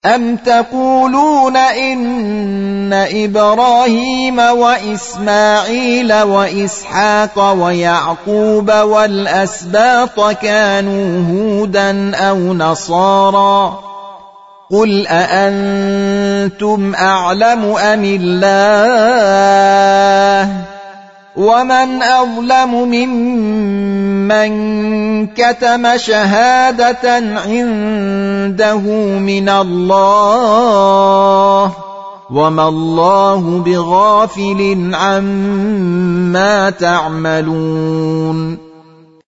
أَمْ تَقُولُونَ إِنَّ إِبْرَاهِيمَ وَإِسْمَاعِيلَ وَإِسْحَاقَ وَيَعْقُوبَ وَالْأَسْبَاطَ كَانُوا هُودًا أَوْ نَصَارَىٰ ۗ قُلْ أَأَنتُمْ أَعْلَمُ أَمِ اللَّهُ ۗ وَمَنْ أَظْلَمُ مِمَّنْ كَتَمَ شَهَادَةً عِندَهُ مِنَ اللَّهِ ۗ وَمَا اللَّهُ بِغَافِلٍ عَمَّا تَعْمَلُونَ